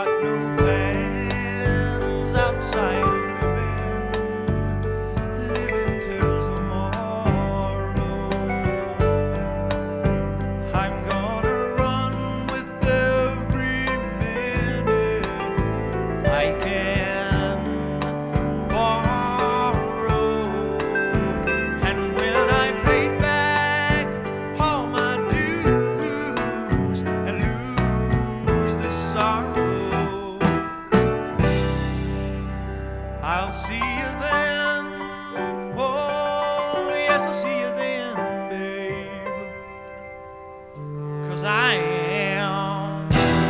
got no plans outside of living till tomorrow. I'm gonna run with every minute I can borrow, and when I pay back all my dues and lose this sorrow, I'll see you then. Oh, yes, I'll see you then, babe. 'Cause I am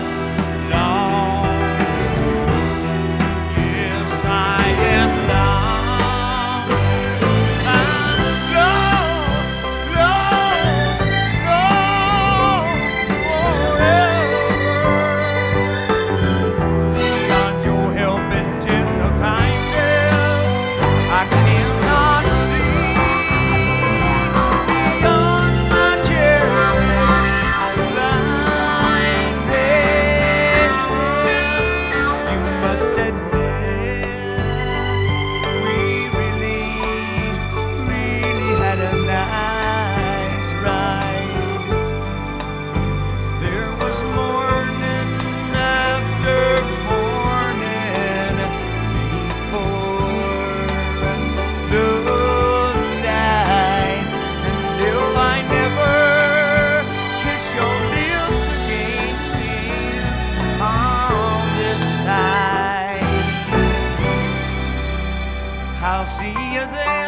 lost. Yes, I am lost. I'm lost, lost, lost forever. Beyond your help and tender kindness, I cannot see. Beyond my cherished blindness, you must admit we really, really had a nice ride. There was morning after morning before noonlight, and if I never kiss your lips again on this side, I'll see you there.